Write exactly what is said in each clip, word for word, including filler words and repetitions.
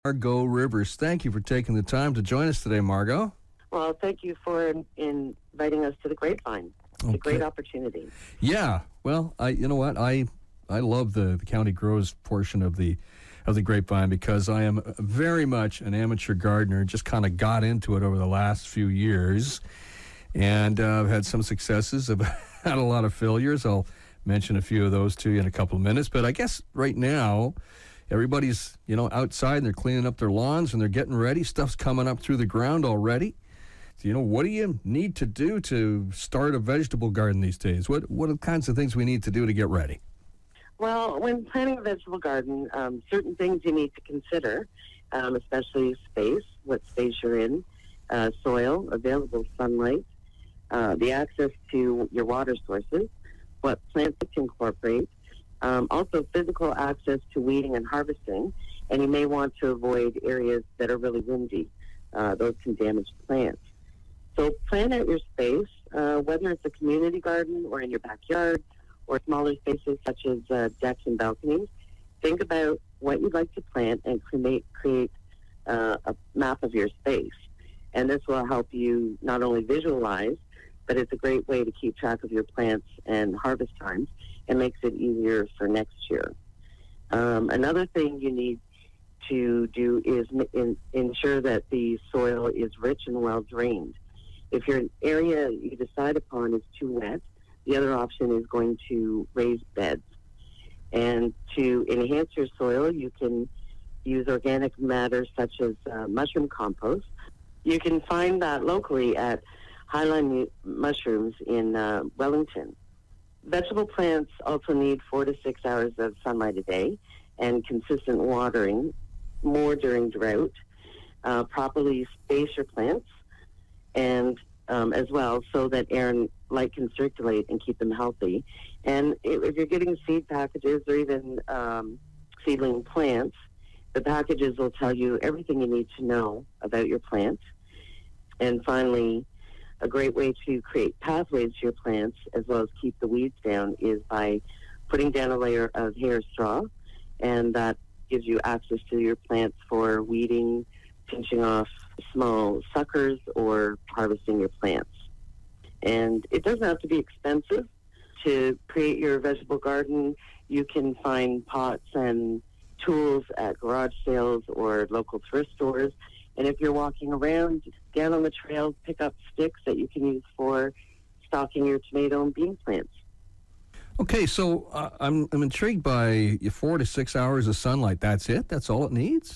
Margot Rivers. Thank you for taking the time to join us today, Margot. Well, thank you for in- inviting us to the Grapevine. It's Okay. a great opportunity. Yeah, well, I you know what I I love the, the County Grows portion of the of the Grapevine because I am very much an amateur gardener. Just kind of got into it over the last few years, and uh, I've had some successes. I've had a lot of failures. I'll mention a few of those to you in a couple of minutes. But I guess right now, everybody's you know outside and they're cleaning up their lawns and they're getting ready. Stuff's coming up through the ground already. You know, what do you need to do to start a vegetable garden these days? What what are the kinds of things we need to do to get ready? Well, when planting a vegetable garden, um, certain things you need to consider, um, especially space, what space you're in, uh, soil, available sunlight, uh, the access to your water sources, what plants to incorporate, um, also physical access to weeding and harvesting, and you may want to avoid areas that are really windy. Uh, those can damage plants. So plan out your space, uh, whether it's a community garden or in your backyard or smaller spaces such as uh, decks and balconies. Think about what you'd like to plant and create, create uh, a map of your space. And this will help you not only visualize, but it's a great way to keep track of your plants and harvest times and makes it easier for next year. Um, another thing you need to do is in, ensure that the soil is rich and well drained. If your area you decide upon is too wet, the other option is going to raised beds. And to enhance your soil, you can use organic matter such as uh, mushroom compost. You can find that locally at Highline Mushrooms in uh, Wellington. Vegetable plants also need four to six hours of sunlight a day and consistent watering, more during drought. Uh, properly space your plants and um, as well so that air and light can circulate and keep them healthy. And if you're getting seed packages or even um, seedling plants, the packages will tell you everything you need to know about your plants. And finally, a great way to create pathways to your plants as well as keep the weeds down is by putting down a layer of hair straw, and that gives you access to your plants for weeding, pinching off small suckers, or harvesting your plants. And it doesn't have to be expensive to create your vegetable garden. You can find pots and tools at garage sales or local thrift stores. And if you're walking around, get on the trails, pick up sticks that you can use for stocking your tomato and bean plants. Okay, so uh, I'm I'm intrigued by your four to six hours of sunlight. That's it? That's all it needs?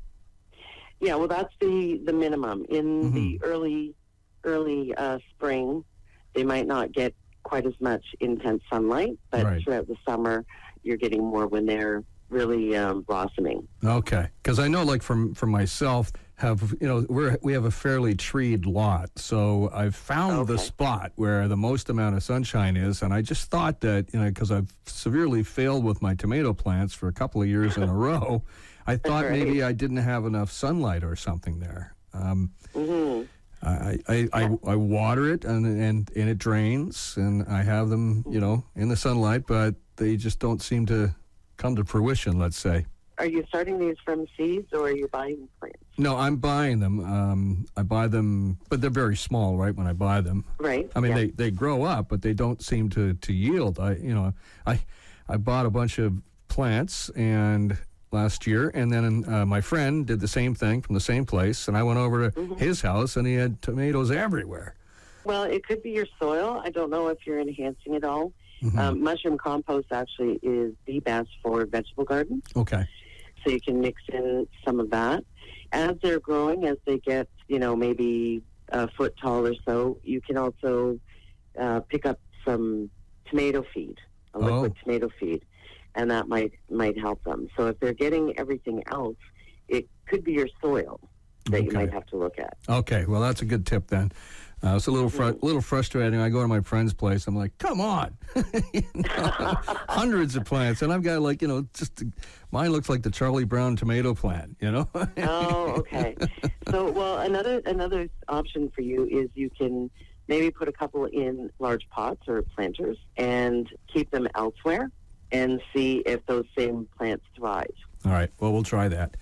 Yeah, well, that's the, the minimum. In Mm-hmm. the early early uh, spring, they might not get quite as much intense sunlight, but Right. throughout the summer, you're getting more when they're really um, blossoming. Okay, because I know, like, from for myself, have you know we're we have a fairly treed lot, so I've found the Okay. spot where the most amount of sunshine is, and I just thought that you know because I've severely failed with my tomato plants for a couple of years in a row, I thought right. maybe I didn't have enough sunlight or something there. Um, Mm-hmm. I, I, I, I water it and, and and it drains, and I have them you know in the sunlight, but they just don't seem to come to fruition, let's say. Are you starting these from seeds, or are you buying plants? No, I'm buying them. Um, I buy them, but they're very small, right, when I buy them. Right. I mean, yeah. they, they grow up, but they don't seem to, to yield. I you know, I I bought a bunch of plants and last year, and then uh, my friend did the same thing from the same place, and I went over to Mhm. his house, and he had tomatoes everywhere. Well, it could be your soil. I don't know if you're enhancing it all. Mhm. Um, mushroom compost actually is the best for vegetable gardens. Okay. So you can mix in some of that. As they're growing, as they get, you know, maybe a foot tall or so, you can also uh, pick up some tomato feed, a liquid Oh. tomato feed, and that might might help them. So if they're getting everything else, it could be your soil that you Okay. might have to look at. Okay, well, that's a good tip then. Uh, it's a little fr- little frustrating. I go to my friend's place. I'm like, come on, You know, hundreds of plants, and I've got like you know just mine looks like the Charlie Brown tomato plant. You know. Oh, okay. So, well, another another option for you is you can maybe put a couple in large pots or planters and keep them elsewhere and see if those same plants thrive. All right. Well, we'll try that.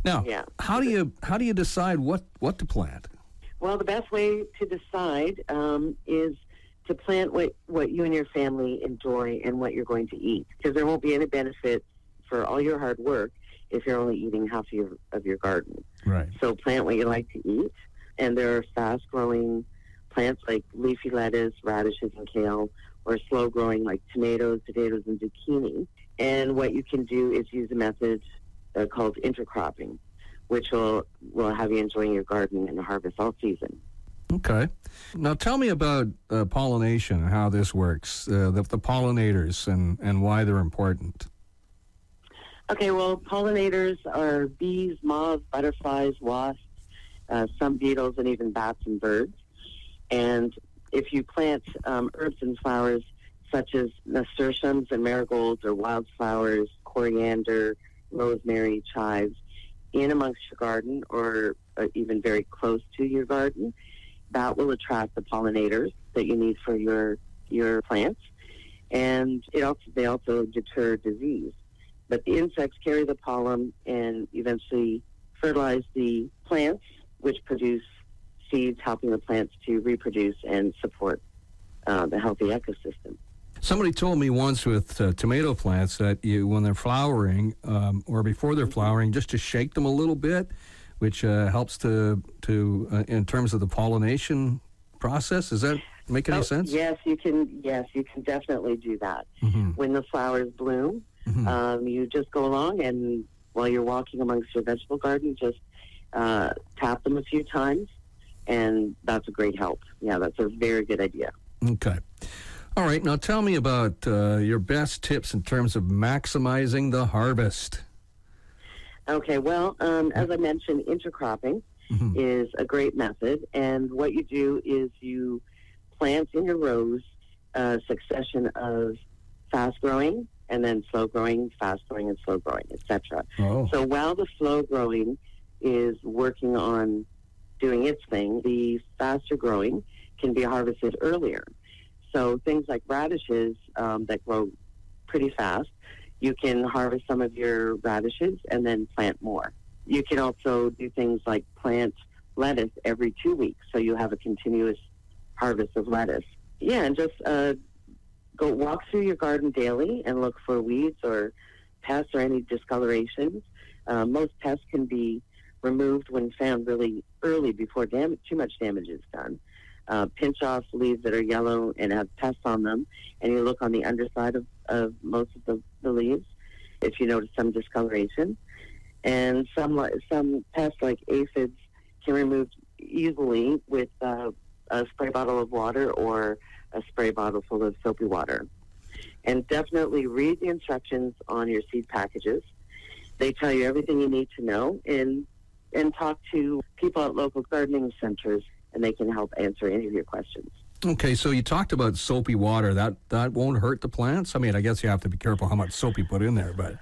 Now, Yeah. how do you how do you decide what, what to plant? Well, the best way to decide um, is to plant what, what you and your family enjoy and what you're going to eat, because there won't be any benefit for all your hard work if you're only eating half of your, of your garden. Right. So plant what you like to eat, and there are fast-growing plants like leafy lettuce, radishes, and kale, or slow-growing like tomatoes, potatoes, and zucchini. And what you can do is use a method uh, called intercropping, which will, will have you enjoying your garden and harvest all season. Okay. Now tell me about uh, pollination and how this works, uh, the, the pollinators and, and why they're important. Okay, well, pollinators are bees, moths, butterflies, wasps, uh, some beetles, and even bats and birds. And if you plant um, herbs and flowers such as nasturtiums and marigolds or wildflowers, coriander, rosemary, chives, in amongst your garden or uh, even very close to your garden, that will attract the pollinators that you need for your your plants. And it also they also deter disease. But the insects carry the pollen and eventually fertilize the plants, which produce seeds, helping the plants to reproduce and support uh, the healthy ecosystem. Somebody told me once with uh, tomato plants that you, when they're flowering um, or before they're flowering, just to shake them a little bit, which uh, helps to to uh, in terms of the pollination process. Does that make any oh, sense? Yes, you can. Yes, you can definitely do that. Mm-hmm. When the flowers bloom, mm-hmm. um, you just go along and while you're walking amongst your vegetable garden, just uh, tap them a few times, and that's a great help. Yeah, that's a very good idea. Okay. All right, now tell me about uh, your best tips in terms of maximizing the harvest. Okay, well, um, as I mentioned, intercropping mm-hmm. is a great method, and what you do is you plant in your rows a succession of fast-growing and then slow-growing, fast-growing, and slow-growing, et cetera. Oh. So while the slow-growing is working on doing its thing, the faster-growing can be harvested earlier. So things like radishes um, that grow pretty fast, you can harvest some of your radishes and then plant more. You can also do things like plant lettuce every two weeks, so you have a continuous harvest of lettuce. Yeah, and just uh, go walk through your garden daily and look for weeds or pests or any discolorations. Uh, most pests can be removed when found really early before dam- too much damage is done. Uh, pinch off leaves that are yellow and have pests on them, and you look on the underside of, of most of the, the leaves if you notice some discoloration. And some some pests like aphids can be removed easily with uh, a spray bottle of water or a spray bottle full of soapy water. And definitely read the instructions on your seed packages. They tell you everything you need to know, and and talk to people at local gardening centers, and they can help answer any of your questions. Okay, so you talked about soapy water. That that won't hurt the plants? I mean, I guess you have to be careful how much soap you put in there, but...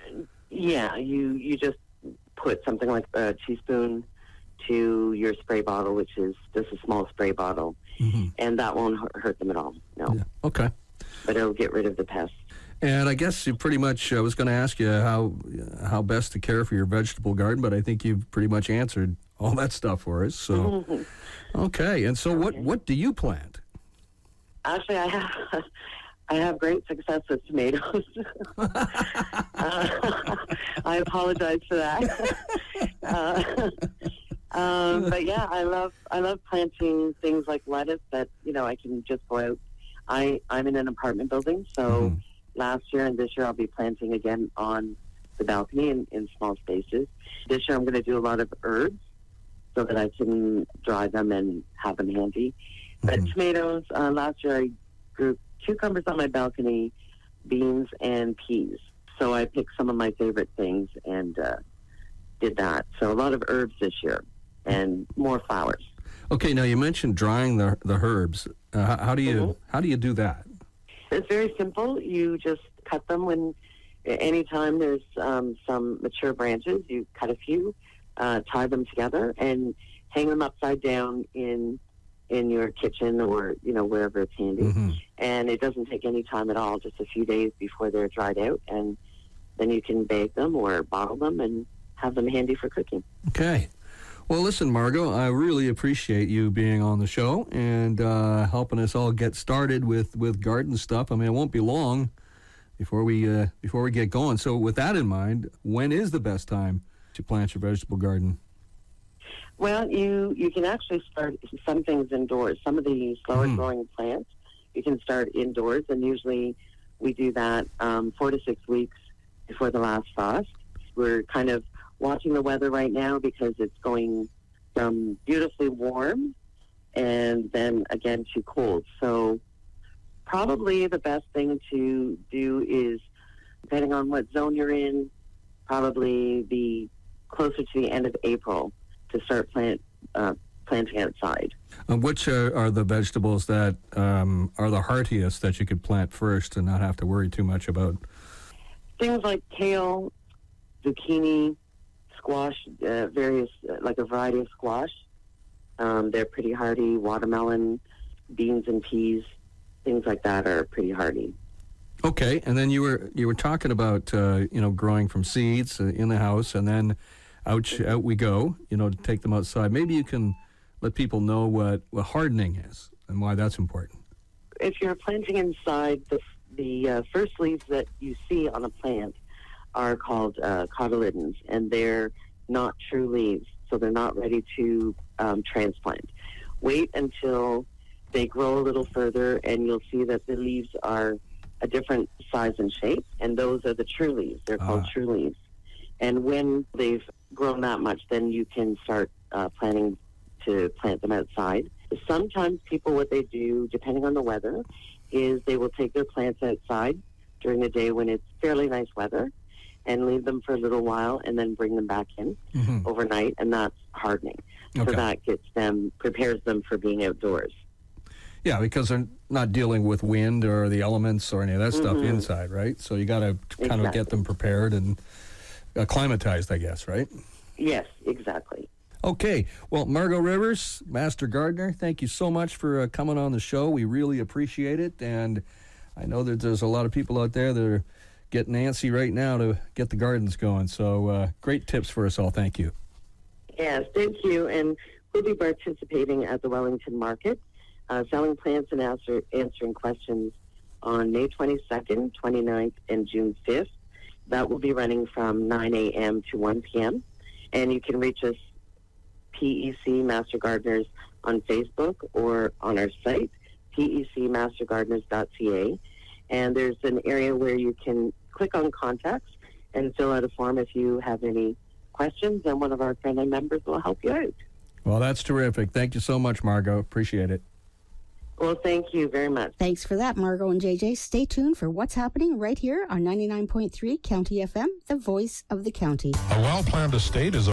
Yeah, you, you just put something like a teaspoon to your spray bottle, which is just a small spray bottle, mm-hmm. and that won't hurt them at all, no. Yeah. Okay. But it'll get rid of the pests. And I guess you pretty much, I was going to ask you how how best to care for your vegetable garden, but I think you've pretty much answered all that stuff for us. So, mm-hmm. Okay, and so okay. what what do you plant? Actually, I have I have great success with tomatoes. uh, I apologize for that. uh, um, but yeah, I love I love planting things like lettuce that you know I can just go out. I I'm in an apartment building, so. Mm-hmm. Last year and this year I'll be planting again on the balcony in, in small spaces. This year I'm going to do a lot of herbs so that I can dry them and have them handy. Mm-hmm. But tomatoes, uh, last year I grew cucumbers on my balcony, beans, and peas. So I picked some of my favorite things and uh, did that. So a lot of herbs this year and more flowers. Okay, now you mentioned drying the the herbs. Uh, how, how do you mm-hmm. how do you do that? It's very simple. You just cut them when, anytime there's um, some mature branches, you cut a few, uh, tie them together, and hang them upside down in in your kitchen or, you know, wherever it's handy. Mm-hmm. And it doesn't take any time at all, just a few days before they're dried out. And then you can bake them or bottle them and have them handy for cooking. Okay. Well, listen, Margot, I really appreciate you being on the show and uh, helping us all get started with, with garden stuff. I mean, it won't be long before we uh, before we get going. So with that in mind, when is the best time to plant your vegetable garden? Well, you, you can actually start some things indoors. Some of the slower mm. growing plants, you can start indoors, and usually we do that um, four to six weeks before the last frost. We're kind of watching the weather right now because it's going from beautifully warm and then again too cold. So probably the best thing to do is, depending on what zone you're in, probably be closer to the end of April to start plant uh, planting outside. Uh, which uh, are the vegetables that um, are the heartiest that you could plant first and not have to worry too much about? Things like kale, zucchini, squash, uh, various, uh, like a variety of squash. Um, they're pretty hardy. Watermelon, beans and peas, things like that are pretty hardy. Okay, and then you were you were talking about uh, you know growing from seeds uh, in the house, and then out out we go. You know, to take them outside. Maybe you can let people know what, what hardening is and why that's important. If you're planting inside, the the uh, first leaves that you see on a plant are called uh, cotyledons, and they're not true leaves, so they're not ready to um, transplant. Wait until they grow a little further, and you'll see that the leaves are a different size and shape, and those are the true leaves. They're called ah. true leaves. And when they've grown that much, then you can start uh, planning to plant them outside. Sometimes people, what they do, depending on the weather, is they will take their plants outside during the day when it's fairly nice weather and leave them for a little while and then bring them back in mm-hmm. overnight, and that's hardening. Okay. So that gets them, prepares them for being outdoors. Yeah, because they're not dealing with wind or the elements or any of that mm-hmm. stuff inside, right? So you got to kind exactly. of get them prepared and acclimatized, I guess, right? Yes, exactly. Okay. Well, Margot Rivers, Master Gardener, thank you so much for uh, coming on the show. We really appreciate it. And I know that there's a lot of people out there that are getting antsy right now to get the gardens going. So uh, great tips for us all. Thank you. Yes, thank you. And we'll be participating at the Wellington Market, uh, selling plants and answer, answering questions on May twenty-second, twenty-ninth, and June fifth. That will be running from nine a.m. to one p.m. And you can reach us, P E C Master Gardeners, on Facebook or on our site, P E C master gardeners dot c a. And there's an area where you can click on contacts and fill out a form if you have any questions, and one of our friendly members will help you out. Well, that's terrific. Thank you so much, Margot. Appreciate it. Well, thank you very much. Thanks for that, Margot and J J. Stay tuned for what's happening right here on ninety-nine point three County F M, the voice of the county. A well-planned estate is a